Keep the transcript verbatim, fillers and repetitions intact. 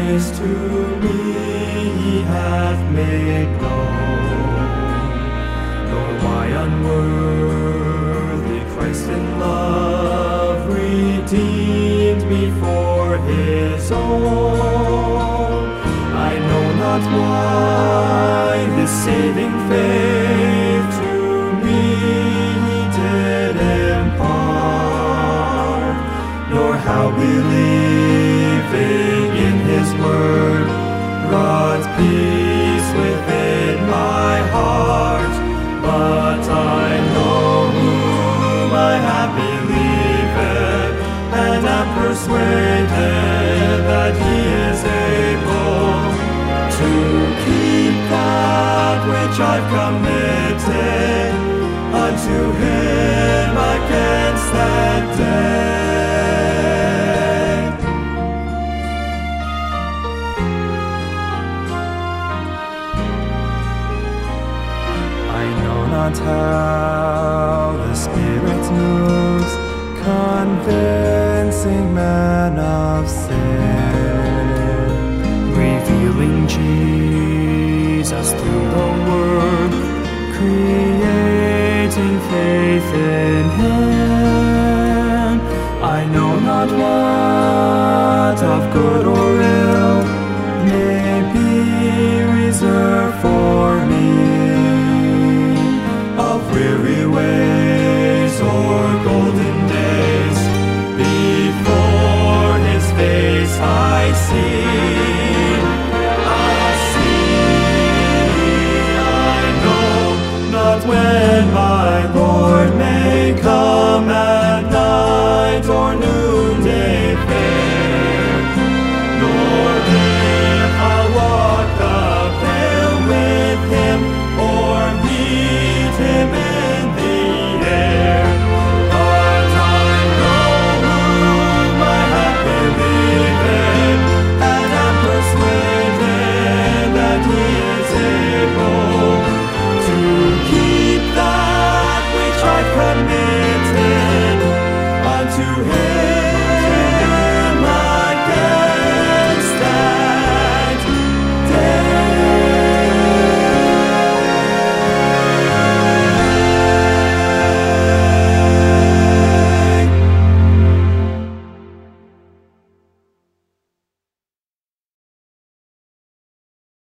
this to me he hath made known. Nor why unworthy Christ in love redeemed me for his own. I know not why this saving faith to me he did impart, nor how believing in his word wrought peace within my heart. But I know whom I have believed, and am persuaded that he is able to keep that which I've committed unto him against that day. I know not how the Spirit moves, convincing man of sin, revealing Jesus through the Word, creating faith in him. I know not what of good or